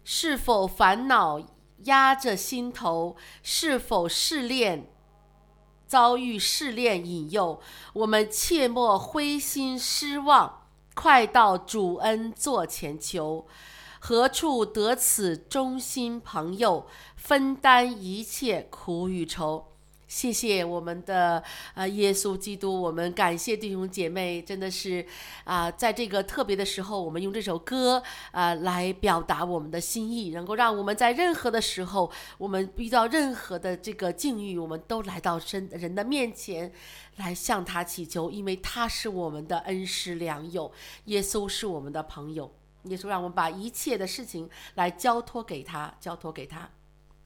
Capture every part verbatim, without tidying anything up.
是否烦恼压着心头？是否试炼遭遇试炼引诱？我们切莫灰心失望，快到主恩座前求。何处得此忠心朋友，分担一切苦与愁？谢谢我们的呃耶稣基督，我们感谢弟兄姐妹，真的是啊、呃，在这个特别的时候，我们用这首歌啊、呃、来表达我们的心意，能够让我们在任何的时候，我们遇到任何的这个境遇，我们都来到神人的面前，来向他祈求，因为他是我们的恩师良友，耶稣是我们的朋友。耶稣让我们把一切的事情来交托给他，交托给他，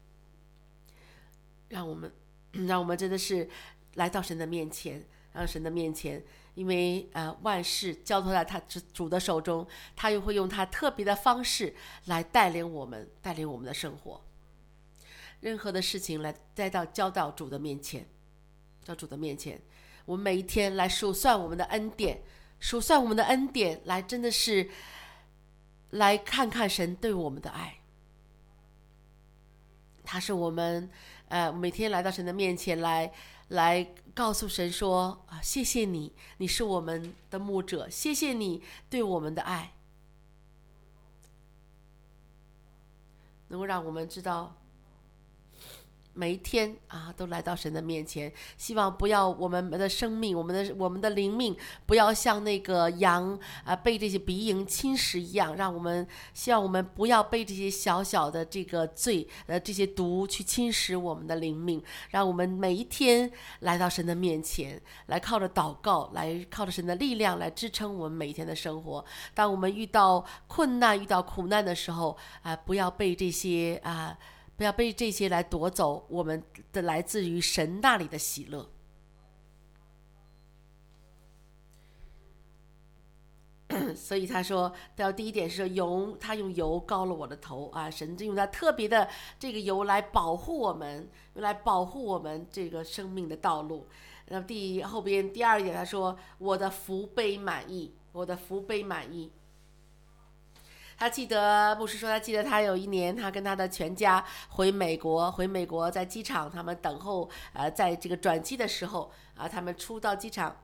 让我们。让我们真的是来到神的面前，让神的面前，因为呃万事交托在他主的手中，他又会用他特别的方式来带领我们，带领我们的生活。任何的事情来带到交到主的面前，到主的面前，我们每一天来数算我们的恩典，数算我们的恩典，来真的是来看看神对我们的爱。他是我们呃每天来到神的面前来来告诉神说啊，谢谢你，你是我们的牧者，谢谢你对我们的爱，能够让我们知道每一天啊，都来到神的面前，希望不要我们的生命，我们的我们的灵命，不要像那个羊啊被这些鼻蝇侵蚀一样，让我们希望我们不要被这些小小的这个罪，呃，这些毒去侵蚀我们的灵命，让我们每一天来到神的面前，来靠着祷告，来靠着神的力量来支撑我们每一天的生活。当我们遇到困难、遇到苦难的时候，啊、呃，不要被这些啊。呃不要被这些来夺走我们的来自于神那里的喜乐。所以他说，到第一点是油，他用油膏了我的头啊，神用他特别的这个油来保护我们，用来保护我们这个生命的道路。那第后边第二点他说，我的福杯满溢，我的福杯满溢。他记得牧师说，他记得他有一年，他跟他的全家回美国，回美国在机场，他们等候，呃，在这个转机的时候啊，他们出到机场，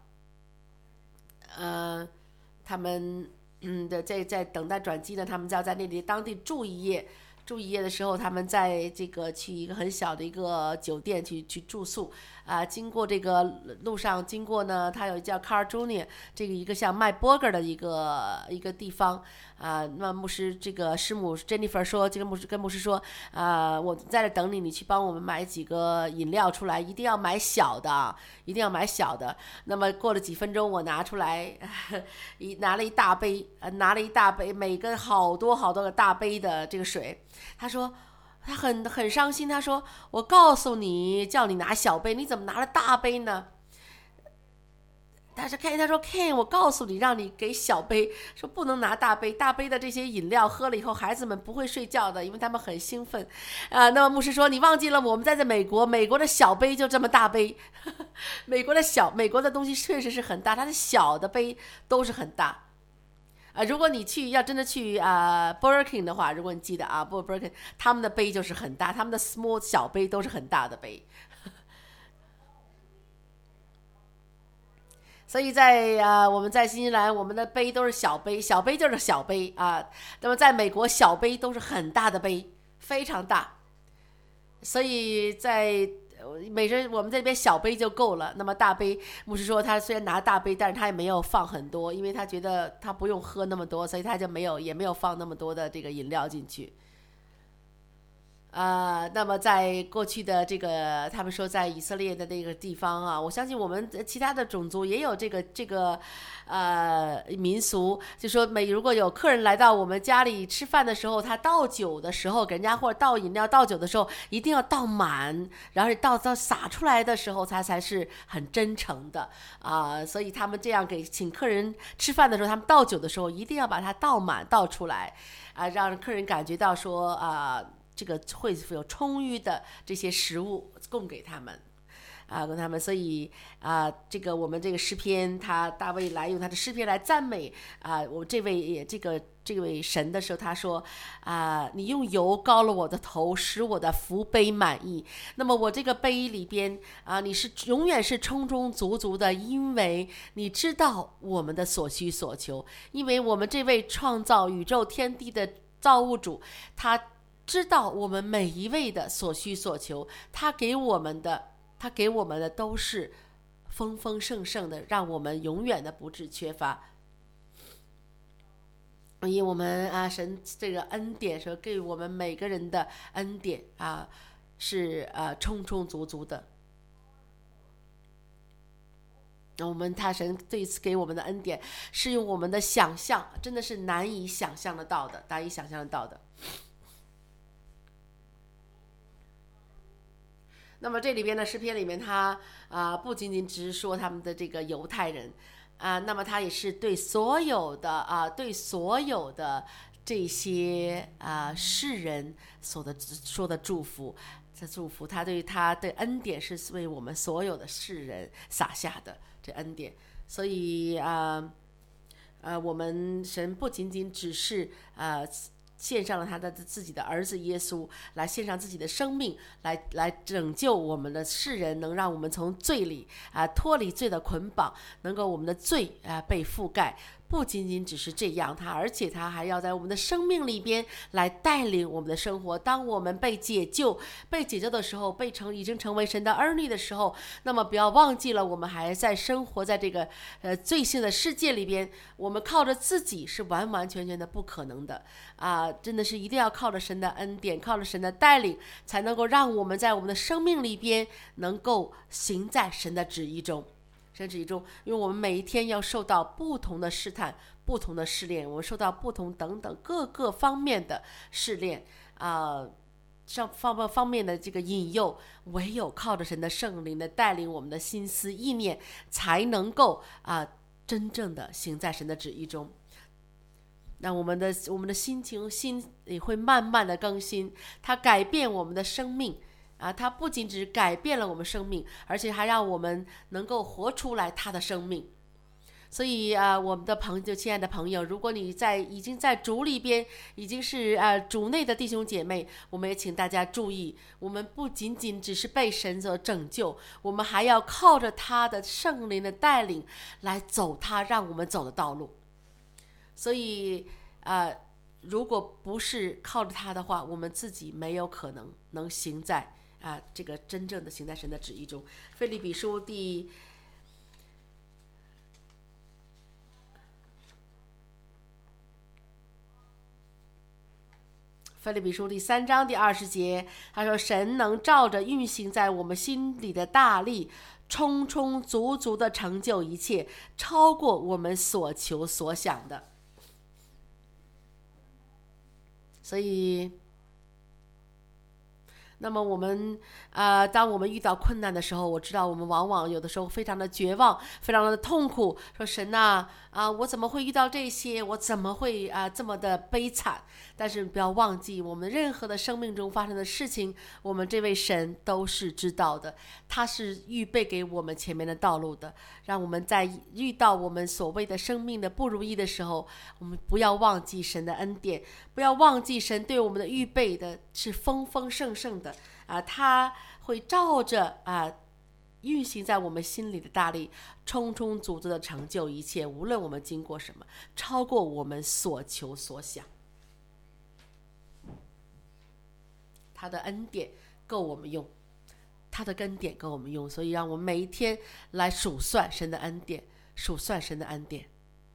呃，他们嗯的在在等待转机呢，他们就要在那里当地住一夜。住一夜的时候，他们在这个去一个很小的一个酒店去去住宿啊、呃。经过这个路上，经过呢，它有叫 Carl Junior 这个一个像卖 burger 的一个一个地方啊、呃。那牧师这个师母 Jennifer 说，这个牧师跟牧师说啊、呃，我在这等你，你去帮我们买几个饮料出来，一定要买小的，一定要买小的。那么过了几分钟，我拿出来，一拿了一大杯，呃，拿了一大杯，每个好多好多个大杯的这个水。他说他很很伤心，他说我告诉你叫你拿小杯，你怎么拿了大杯呢？但是 Ken 他说 Ken 我告诉你让你给小杯，说不能拿大杯，大杯的这些饮料喝了以后孩子们不会睡觉的，因为他们很兴奋啊、呃。那么牧师说你忘记了我们在这美国，美国的小杯就这么大杯，美国的小美国的东西确实是很大，它的小的杯都是很大。啊、呃，如果你去要真的去啊、呃、Burger King 的话，如果你记得啊 Burger King 他们的杯就是很大，他们的 small 小杯都是很大的杯。所以在啊、呃、我们在新西兰，我们的杯都是小杯，小杯就是小杯啊、呃。那么在美国，小杯都是很大的杯，非常大。所以在每人我们这边小杯就够了，那么大杯，牧师说他虽然拿大杯，但是他也没有放很多，因为他觉得他不用喝那么多，所以他就没有也没有放那么多的这个饮料进去。呃，那么在过去的这个，他们说在以色列的那个地方啊，我相信我们其他的种族也有这个这个呃民俗，就说每如果有客人来到我们家里吃饭的时候，他倒酒的时候，给人家或者倒饮料倒酒的时候，一定要倒满，然后倒到洒出来的时候，才才是很真诚的啊、呃。所以他们这样给请客人吃饭的时候，他们倒酒的时候，一定要把它倒满倒出来啊、呃，让客人感觉到说啊。呃这个会有充裕的这些食物供给他们， 啊，跟他们，所以啊，这个我们这个诗篇，他大卫来用他的诗篇来赞美啊，我这位也这个这位神的时候，他说啊，你用油膏了我的头，使我的福杯满溢。那么我这个杯里边啊，你是永远是充充足足的，因为你知道我们的所需所求，因为我们这位创造宇宙天地的造物主，他知道我们每一位的所需所求，他给我们的。他给我们的都是丰丰盛盛的，让我们永远的不致缺乏。因为我们啊，神这个恩典说给我们每个人的恩典啊，是啊充充足足的。我们他神这一次给我们的恩典，是用我们的想象，真的是难以想象得到的，难以想象得到的。那么这里边的诗篇里面，他啊、呃、不仅仅只是说他们的这个犹太人啊、呃，那么他也是对所有的啊、呃、对所有的这些啊、呃、世人所的说的祝福，这祝福他对他的恩典是为我们所有的世人撒下的这恩典，所以啊呃, 呃我们神不仅仅只是呃。献上了他的自己的儿子耶稣，来献上自己的生命，来来拯救我们的世人，能让我们从罪里啊、呃、脱离罪的捆绑，能够我们的罪啊、呃、被覆盖。不仅仅只是这样，他而且他还要在我们的生命里边来带领我们的生活。当我们被解救、被解救的时候，被成已经成为神的儿女的时候，那么不要忘记了，我们还在生活在这个呃罪性的世界里边。我们靠着自己是完完全全的不可能的啊！真的是一定要靠着神的恩典，靠着神的带领，才能够让我们在我们的生命里边能够行在神的旨意中。神旨意中，因为我们每一天要受到不同的试探、不同的试炼，我们受到不同等等各个方面的试炼啊、呃，上方方面的这个引诱，唯有靠着神的圣灵的带领，我们的心思意念才能够啊、呃、真正的行在神的旨意中。那我们的我们的心情心也会慢慢的更新，它改变我们的生命。啊，它不仅只改变了我们生命，而且还让我们能够活出来他的生命。所以啊，我们的朋友，亲爱的朋友，如果你在已经在主里边，已经是啊主内的弟兄姐妹，我们也请大家注意，我们不仅仅只是被神所拯救，我们还要靠着他的圣灵的带领来走他让我们走的道路。所以啊，如果不是靠着他的话，我们自己没有可能能行在。啊，这个真正的行在神的旨意中。腓立比书第腓立比书第三章第二十节，他说：“神能照着运行在我们心里的大力，充充足足的成就一切，超过我们所求所想的。”所以。那么我们啊、呃，当我们遇到困难的时候，我知道我们往往有的时候非常的绝望，非常的痛苦，说神呐啊，我怎么会遇到这些？我怎么会啊这么的悲惨？但是不要忘记，我们任何的生命中发生的事情，我们这位神都是知道的，他是预备给我们前面的道路的。让我们在遇到我们所谓的生命的不如意的时候，我们不要忘记神的恩典，不要忘记神对我们的预备的是丰丰盛盛的。啊，他会照着啊运行在我们心里的大力，充充足足的成就一切，无论我们经过什么，超过我们所求所想。他的恩典够我们用，他的恩典够我们用，所以让我们每一天来数算神的恩典，数算神的恩典。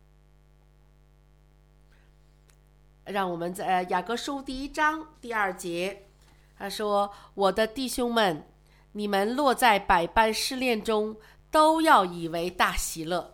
让我们在雅各书第一章第二节。他说：“我的弟兄们，你们落在百般试炼中，都要以为大喜乐。”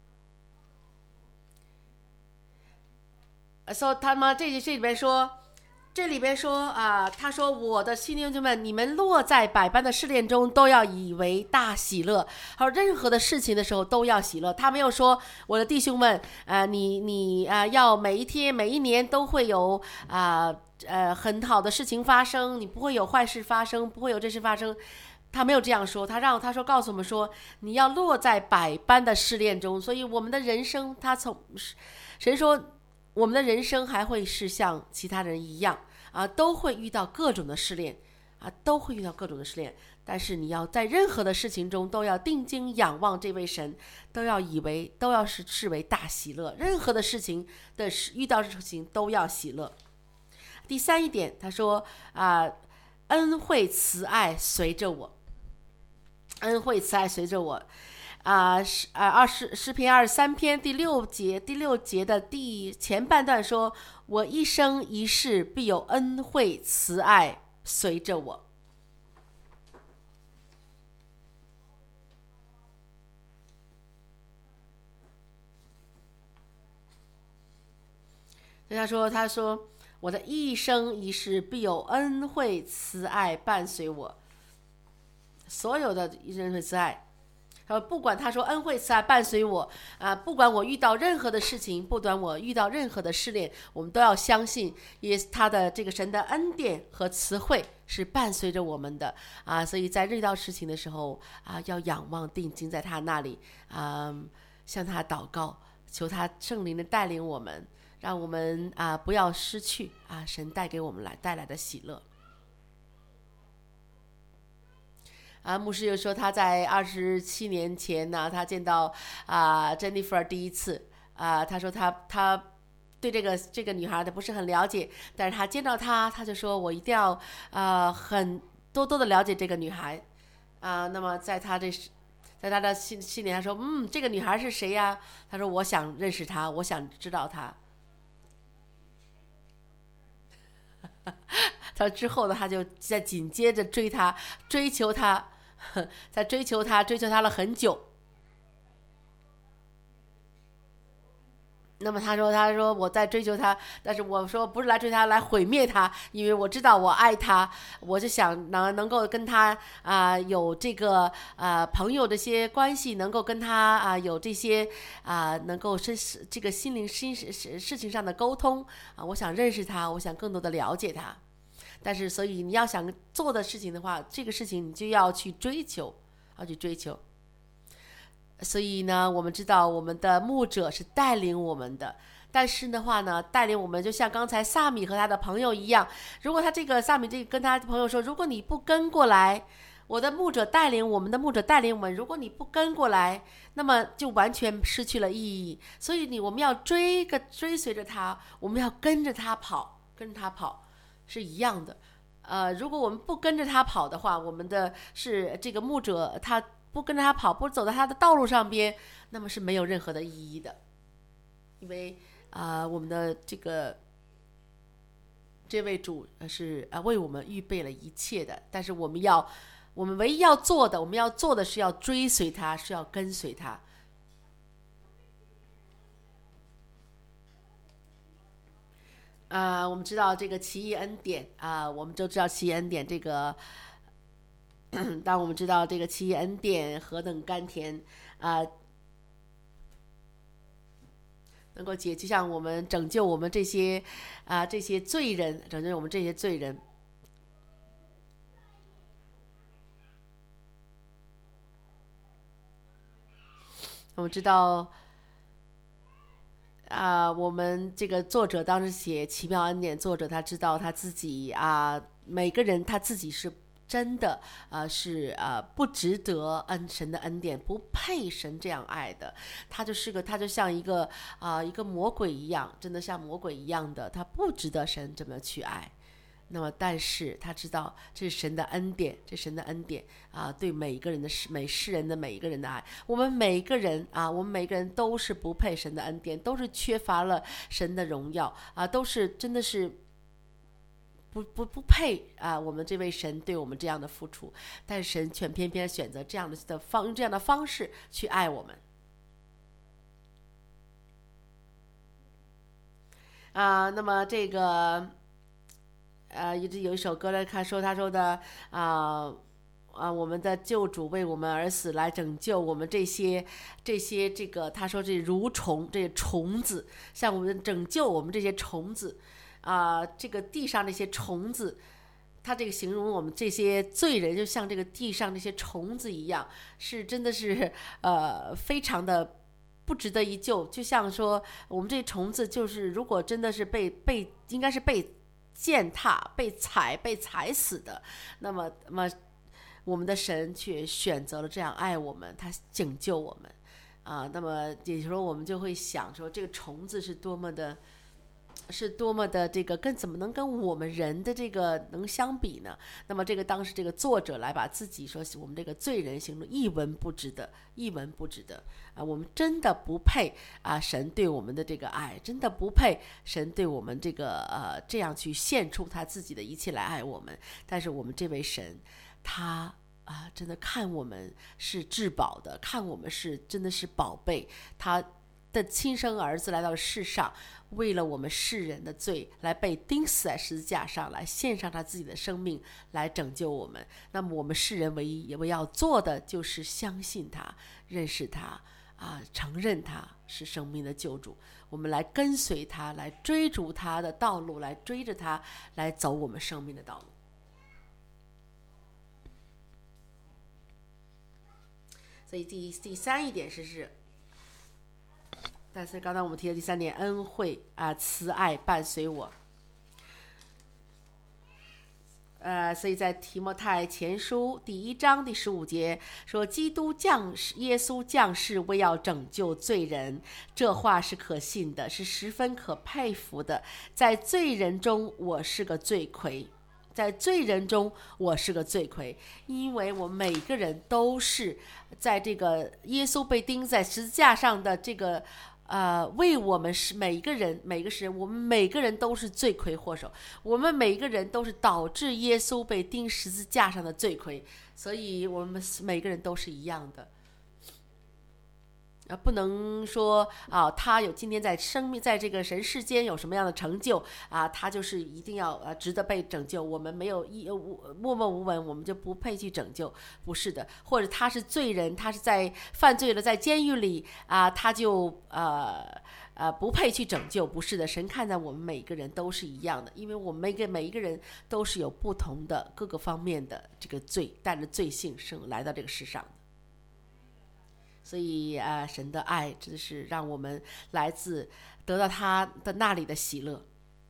说他们这这里边说，这里边说啊、呃，他说：“我的弟兄们，你们落在百般的试炼中，都要以为大喜乐。”还有任何的事情的时候都要喜乐。他没有说我的弟兄们，呃，你你啊、呃，要每一天每一年都会有啊。呃呃，很好的事情发生，你不会有坏事发生，不会有这事发生。 他没有这样说，他让他说告诉我们说，你要落在百般的试炼中。所以我们的人生，他从神说，我们的人生还会是像其他人一样啊，都会遇到各种的试炼啊，都会遇到各种的试炼。但是你要在任何的事情中都要定睛仰望这位神，都要以为都要是视为大喜乐。任何的事情的遇到的事情都要喜乐。第三一点，他说啊，恩惠慈爱随着我，恩惠慈爱随着我。啊，诗啊，二诗诗篇二十三篇第六节，第六节的第前半段说：“我一生一世必有恩惠慈爱随着我。”所以他说：“他说我的一生一世必有恩惠慈爱伴随我，所有的恩惠慈爱。”呃，不管他说恩惠慈爱伴随我啊、呃，不管我遇到任何的事情，不管我遇到任何的试炼，我们都要相信，也他的这个神的恩典和慈惠是伴随着我们的啊、呃。所以在遇到事情的时候啊、呃，要仰望定睛在他那里啊、呃，向他祷告，求他圣灵的带领我们，让我们啊、呃、不要失去啊神带给我们来带来的喜乐。啊，牧师又说他在二十七年前呢，他见到啊 Jennifer 第一次啊，他说他他对这个这个女孩的不是很了解，但是他见到她，他就说我一定要啊很多多的了解这个女孩啊。那么在他这在他的心心里，他说嗯，这个女孩是谁呀？他说我想认识她，我想知道她。他之后呢，他就在紧接着追她，追求她。在追求他，追求他了很久。那么他说，他说我在追求他，但是我说不是来追他，来毁灭他，因为我知道我爱他，我就想能能够跟他啊、呃、有这个啊、呃、朋友的些关系，能够跟他啊、呃、有这些啊、呃、能够是这个心灵心事事情上的沟通啊、呃，我想认识他，我想更多的了解他。但是，所以你要想做的事情的话，这个事情你就要去追求，要去追求。所以呢，我们知道我们的牧者是带领我们的，但是的话呢，带领我们就像刚才萨米和他的朋友一样，如果他这个萨米这个跟他的朋友说，如果你不跟过来，我的牧者带领我们的牧者带领我们，如果你不跟过来，那么就完全失去了意义。所以你我们要追个追随着他，我们要跟着他跑，跟着他跑。是一样的，呃，如果我们不跟着他跑的话，我们的是这个牧者，他不跟着他跑，不走在他的道路上边，那么是没有任何的意义的，因为啊、呃，我们的这个这位主是啊为我们预备了一切的，但是我们要，我们唯一要做的，我们要做的是要追随他，是要跟随他。啊、呃，我们知道这个奇异恩典啊、呃，我们都知道奇异恩典这个，当我们知道这个奇异恩典何等甘甜啊、呃，能够解，就像我们拯救我们这些啊、呃、这些罪人，拯救我们这些罪人。我们知道。啊、呃，我们这个作者当时写《奇妙恩典》，作者他知道他自己啊、呃，每个人他自己是真的啊、呃，是啊、呃、不值得恩神的恩典，不配神这样爱的。他就是个，他就像一个啊、呃、一个魔鬼一样，真的像魔鬼一样的，他不值得神这么去爱。那么，但是他知道这是神的恩典，这是神的恩典啊，对每一个人的世每世人的每一个人的爱。我们每个人啊，我们每个人都是不配神的恩典，都是缺乏了神的荣耀啊，都是真的是不不不配啊！我们这位神对我们这样的付出，但是神却偏偏选择这样的的方用这样的方式去爱我们啊。那么这个。呃，有有一首歌呢，他说他说的啊啊，我们的救主为我们而死，来拯救我们这些这些这个，他说这蠕虫这些虫子，像我们拯救我们这些虫子啊、呃，这个地上这些虫子， 他这个形容我们这些罪人，就像这个地上这些虫子一样，是真的是呃非常的不值得一救。就像说我们这些虫子，就是如果真的是被被应该是被践踏、被踩、被踩死的，那么那么我们的神却选择了这样爱我们，他拯救我们啊。那么也就是说，我们就会想说，这个虫子是多么的。是多么的这个跟怎么能跟我们人的这个能相比呢？那么这个当时这个作者来把自己说我们这个罪人形容一文不值得，一文不值得啊！我们真的不配啊！神对我们的这个爱，真的不配神对我们这个呃这样去献出他自己的一切来爱我们。但是我们这位神，他啊真的看我们是至宝的，看我们是真的是宝贝，他的亲生儿子来到世上，为了我们世人的罪来被钉死在十字架上，来献上他自己的生命来拯救我们。那么我们世人唯一也要做的就是相信他，认识他啊，承认他是生命的救主，我们来跟随他，来追逐他的道路，来追着他来走我们生命的道路。所以第第三一点是是但是刚才我们提的第三点，恩惠啊，慈爱伴随我。呃，所以在提摩太前书第一章第十五节说，基督降世，耶稣降世为要拯救罪人，这话是可信的，是十分可佩服的。在罪人中，我是个罪魁。在罪人中，我是个罪魁，因为我每个人都是在这个耶稣被钉在十字架上的这个。呃，为我们是每一个人，每个人，我们每个人都是罪魁祸首，我们每个人都是导致耶稣被钉十字架上的罪魁，所以我们每个人都是一样的。啊，不能说啊，他有今天在生命在这个人世间有什么样的成就啊，他就是一定要啊值得被拯救。我们没有一默默无闻，我们就不配去拯救，不是的。或者他是罪人，他是在犯罪了，在监狱里啊，他就呃呃不配去拯救，不是的。神看待我们每个人都是一样的，因为我们每个每一个人都是有不同的各个方面的这个罪，带着罪性生来到这个世上的。所以啊、呃，神的爱真的是让我们来自得到他的那里的喜乐。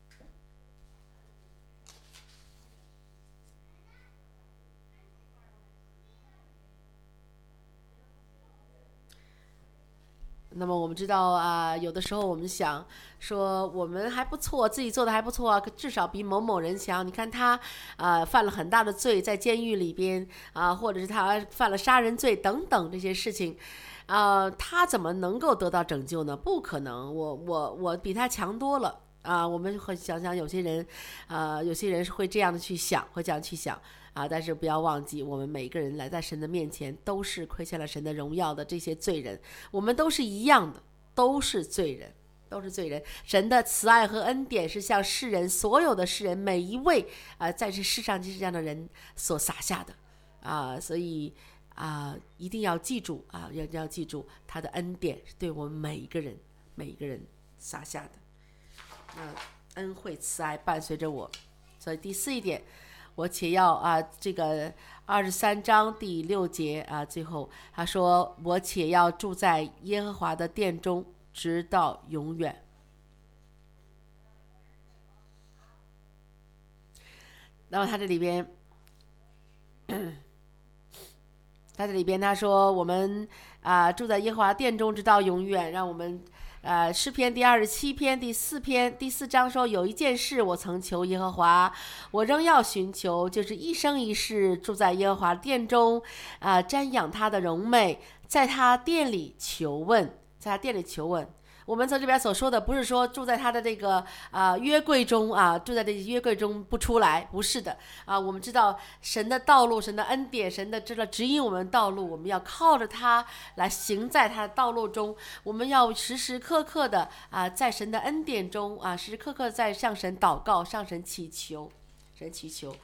那么我们知道啊、呃，有的时候我们想说我们还不错，自己做的还不错啊，至少比某某人强。你看他啊、呃、犯了很大的罪，在监狱里边啊、呃，或者是他犯了杀人罪等等这些事情。呃，他怎么能够得到拯救呢？不可能，我我我比他强多了啊！我们会想想，有些人，呃，有些人是会这样的去想，会这样去想啊。但是不要忘记，我们每个人来在神的面前，都是亏欠了神的荣耀的这些罪人，我们都是一样的，都是罪人，都是罪人。神的慈爱和恩典是向世人，所有的世人，每一位啊、呃，在这世上就是这样的人所洒下的啊，所以。啊、呃，一定要记住啊，要要记住他的恩典是对我们每一个人每一个人撒下的。那、呃、恩惠慈爱伴随着我，所以第四一点，我且要啊，这个二十三章第六节啊，最后他说，我且要住在耶和华的殿中，直到永远。那么他这里边。他这里边他说我们啊、呃、住在耶和华殿中直到永远，让我们呃诗篇第二十七篇第四篇第四章说，有一件事我曾求耶和华，我仍要寻求，就是一生一世住在耶和华殿中啊、呃、瞻仰他的荣美，在他殿里求问，在他殿里求问。我们在这边所说的不是说住在他的这个啊、呃、约柜中啊，住在这约柜中不出来，不是的啊。我们知道神的道路，神的恩典，神的知道指引我们道路，我们要靠着他来行在他的道路中。我们要时时刻刻的啊，在神的恩典中啊，时时刻刻在向神祷告，向神祈求，神祈求。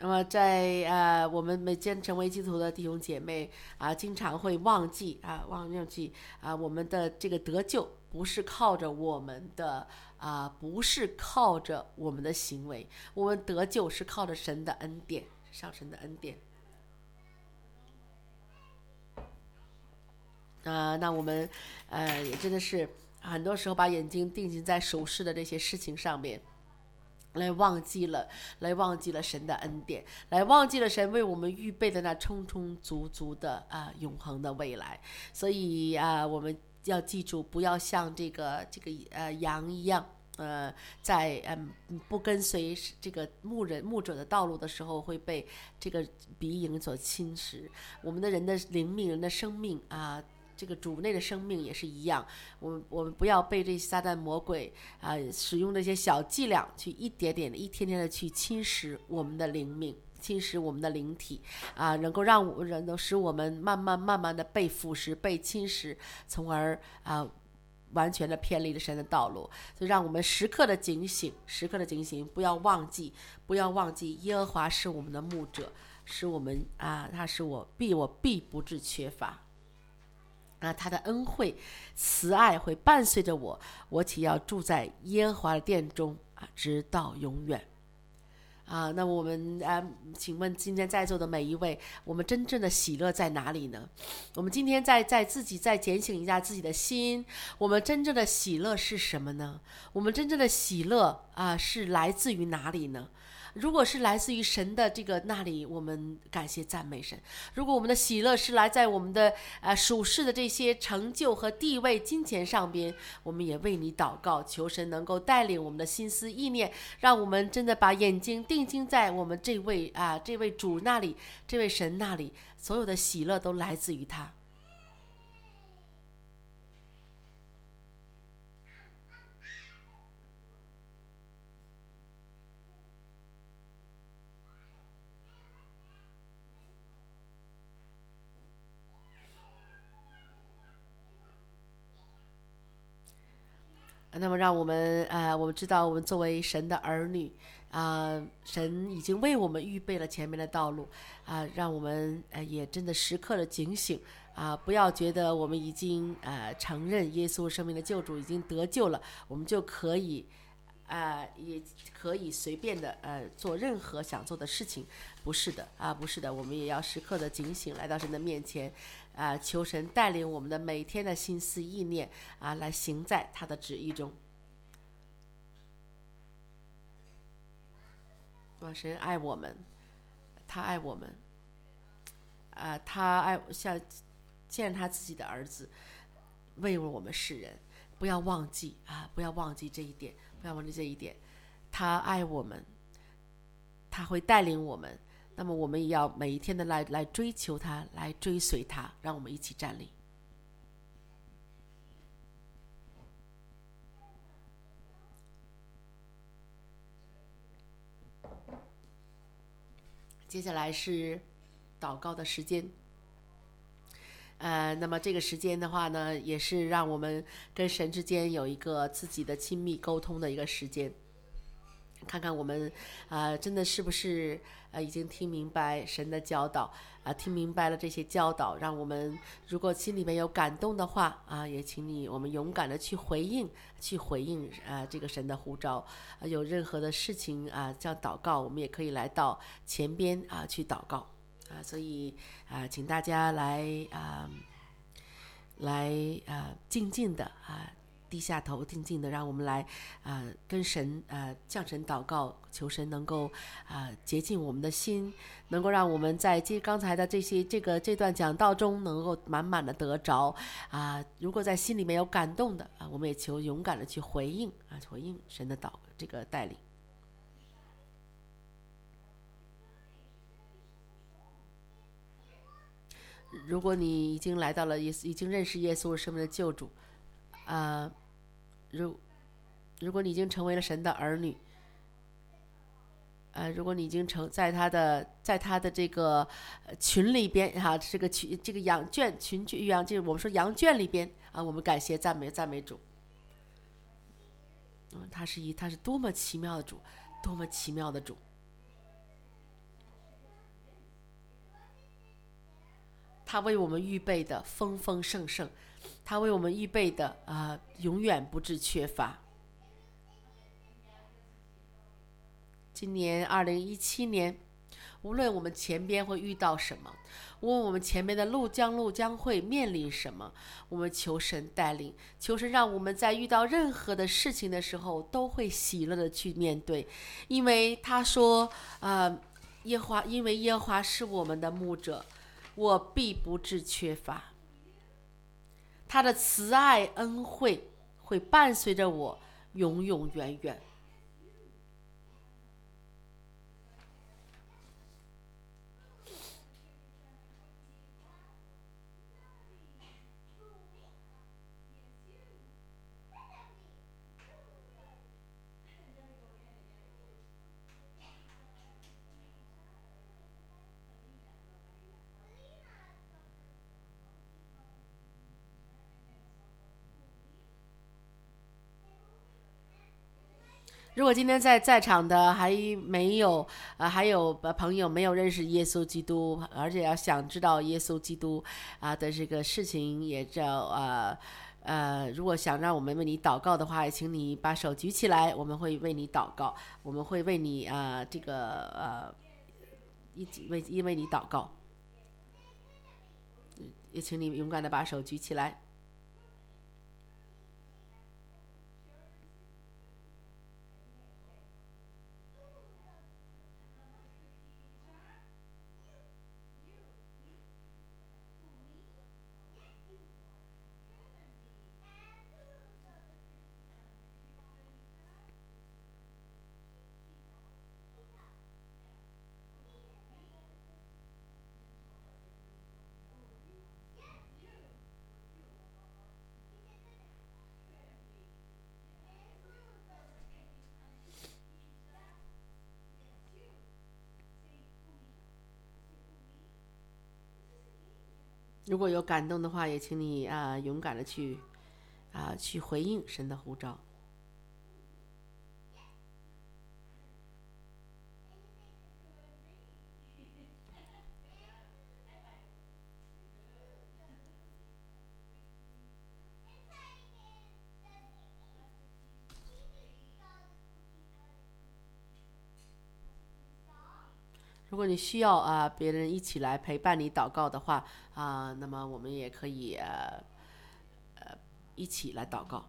那么在呃，我们每间成为基督徒的弟兄姐妹啊，经常会忘记啊，忘记啊，我们的这个得救不是靠着我们的啊，不是靠着我们的行为，我们得救是靠着神的恩典，上神的恩典。啊，那我们呃也真的是很多时候把眼睛定睛在属世的这些事情上面。来忘记了，来忘记了神的恩典，来忘记了神为我们预备的那充充足足的啊、呃、永恒的未来。所以啊、呃，我们要记住，不要像这个这个呃羊一样，呃，在嗯、呃、不跟随这个牧人牧者的道路的时候，会被这个鼻影所侵蚀。我们的人的灵命、人的生命啊。这个主内的生命也是一样，我们我们不要被这撒旦魔鬼啊、呃、使用这些小伎俩去一点点的、一天天的去侵蚀我们的灵命，侵蚀我们的灵体啊、呃，能够让我们能使我们慢慢慢慢的被腐蚀、被侵蚀，从而啊、呃、完全的偏离了神的道路。所以让我们时刻的警醒，时刻的警醒，不要忘记，不要忘记耶和华是我们的牧者，是我们啊，他是我必我必不致缺乏。啊，他的恩惠、慈爱会伴随着我，我岂要住在耶和华的殿中啊，直到永远。啊，那我们啊，请问今天在座的每一位，我们真正的喜乐在哪里呢？我们今天在在自己再检醒一下自己的心，我们真正的喜乐是什么呢？我们真正的喜乐啊，是来自于哪里呢？如果是来自于神的这个那里，我们感谢赞美神；如果我们的喜乐是来在我们的呃属世的这些成就和地位、金钱上边，我们也为你祷告，求神能够带领我们的心思意念，让我们真的把眼睛定睛在我们这位啊这位主那里，这位神那里，所有的喜乐都来自于他。那么让我们呃，我们知道我们作为神的儿女啊、呃，神已经为我们预备了前面的道路啊、呃，让我们呃也真的时刻的警醒啊、呃，不要觉得我们已经呃承认耶稣生命的救主已经得救了，我们就可以啊、呃、也可以随便的呃做任何想做的事情，不是的啊，不是的，我们也要时刻的警醒，来到神的面前。啊，求神带领我们的每天的心思意念啊，来行在他的旨意中。啊，神爱我们，他爱我们，啊，他爱像见他自己的儿子，为我们世人，不要忘记啊，不要忘记这一点，不要忘记这一点，他爱我们，他会带领我们。那么我们也要每一天的来来追求他，来追随他，让我们一起站立。接下来是祷告的时间。呃，那么这个时间的话呢，也是让我们跟神之间有一个自己的亲密沟通的一个时间。看看我们啊、呃，真的是不是呃已经听明白神的教导啊、呃，听明白了这些教导，让我们如果心里面有感动的话啊、呃，也请你我们勇敢的去回应，去回应啊、呃、这个神的呼召。呃、有任何的事情啊，这样祷告，我们也可以来到前边啊、呃、去祷告啊、呃。所以啊、呃，请大家来啊、呃、来啊、呃、静静的啊。呃低下头，静静的，让我们来啊、呃，跟神啊、呃、向神祷告，求神能够啊、呃、洁净我们的心，能够让我们在这刚才的这些这个这段讲道中，能够满满的得着啊、呃。如果在心里面有感动的啊、呃，我们也求勇敢的去回应啊，回应神的祷这个带领。如果你已经来到了耶稣，已经认识耶稣是生命的救主。啊、呃，如如果你已经成为了神的儿女，呃，如果你已经成在他的在他的这个群里边哈、啊，这个群这个羊圈群居羊，就是我们说羊圈里边啊，我们感谢赞美赞美主。嗯，他是一他是多么奇妙的主，多么奇妙的主。 他为我们预备的丰丰盛盛，他为我们预备的啊、呃，永远不致缺乏。今年二零一七年，无论我们前边会遇到什么，无论我们前面的路将路将会面临什么，我们求神带领，求神让我们在遇到任何的事情的时候都会喜乐的去面对，因为他说，呃，耶和华，因为耶和华是我们的牧者，我必不致缺乏。他的慈爱恩惠会伴随着我永永远远。如果今天在在场的还没有呃还有朋友没有认识耶稣基督，而且要想知道耶稣基督啊、呃、的这个事情，也叫呃呃，如果想让我们为你祷告的话，也请你把手举起来，我们会为你祷告，我们会为你啊、呃、这个呃一起为因为你祷告，也请你勇敢的把手举起来。如果有感动的话，也请你啊、呃、勇敢的去啊、呃、去回应神的呼召。如果你需要啊、呃、别人一起来陪伴你祷告的话啊、呃，那么我们也可以呃呃一起来祷告。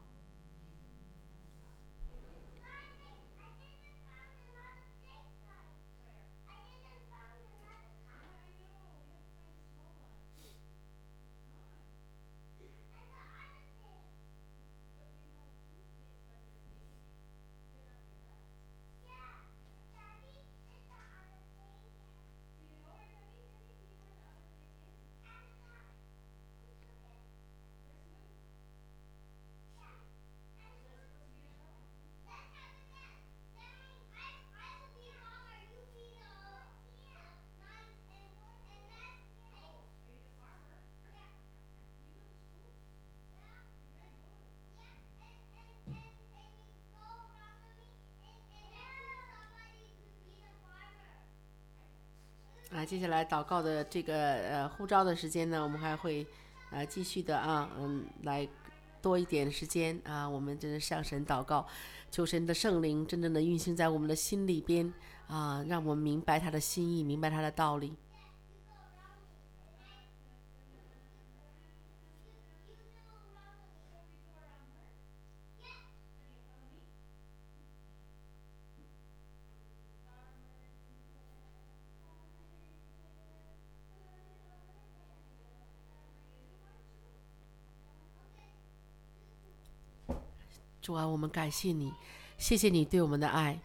啊，接下来祷告的这个呃呼召的时间呢，我们还会啊继续的啊，嗯，来多一点时间啊，我们真的向神祷告，求神的圣灵真正的运行在我们的心里边啊，让我们明白他的心意，明白他的道理。主啊，我们感谢你，谢谢你对我们的爱。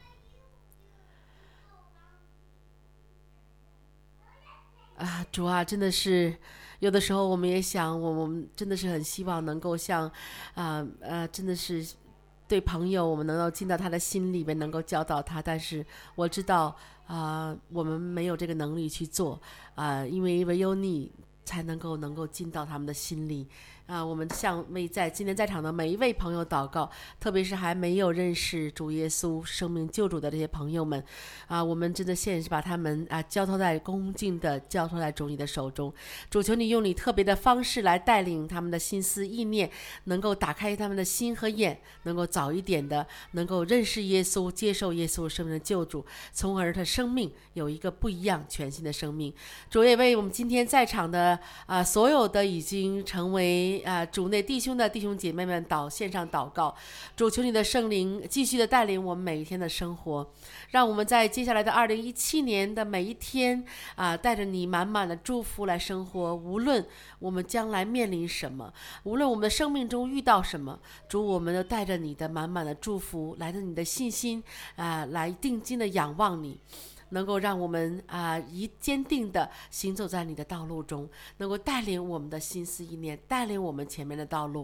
啊，主啊，真的是有的时候我们也想，我我们真的是很希望能够像，啊呃，真的是对朋友，我们能够进到他的心里面，能够教导他。但是我知道啊、呃，我们没有这个能力去做啊、呃，因为唯有你才能够能够进到他们的心里啊！我们向为在今天在场的每一位朋友祷告，特别是还没有认识主耶稣生命救主的这些朋友们啊，我们真的现在是把他们啊交托在恭敬的交托在主你的手中。主，求你用你特别的方式来带领他们的心思意念，能够打开他们的心和眼，能够早一点的能够认识耶稣，接受耶稣生命的救主，从而他生命有一个不一样全新的生命。主也为我们今天在场的啊所有的已经成为啊主内弟兄的弟兄姐妹们祷线上祷告。主，求你的圣灵继续的带领我们每一天的生活，让我们在接下来的二零一七年的每一天啊，带着你满满的祝福来生活。无论我们将来面临什么，无论我们的生命中遇到什么，主，我们都带着你的满满的祝福，来着你的信心啊，来定睛的仰望你，能够让我们啊一坚定的行走在你的道路中，能够带领我们的心思意念，带领我们前面的道路。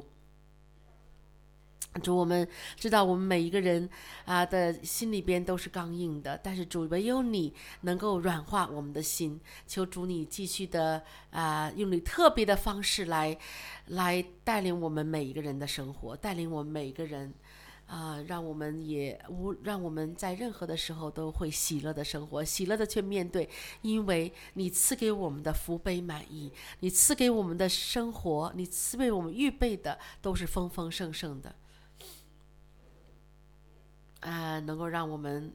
主，我们知道我们每一个人啊的心里边都是刚硬的，但是主，唯有你能够软化我们的心。求主你继续的啊用你特别的方式来来带领我们每一个人的生活，带领我们每一个人啊，让我们也无让我们在任何的时候都会喜乐的生活，喜乐的去面对，因为你赐给我们的福杯满溢，你赐给我们的生活，你赐给我们预备的都是丰丰盛盛的。啊，能够让我们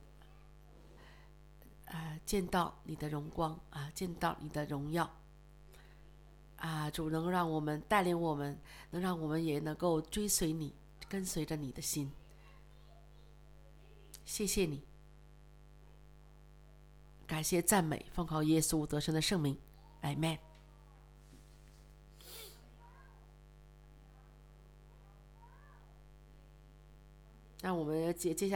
啊见到你的荣光啊，见到你的荣耀啊，主能够让我们带领我们，能让我们也能够追随你，跟随着你的心。谢谢你，感谢赞美，奉靠耶稣得胜的圣名，阿们。那我们接接下来。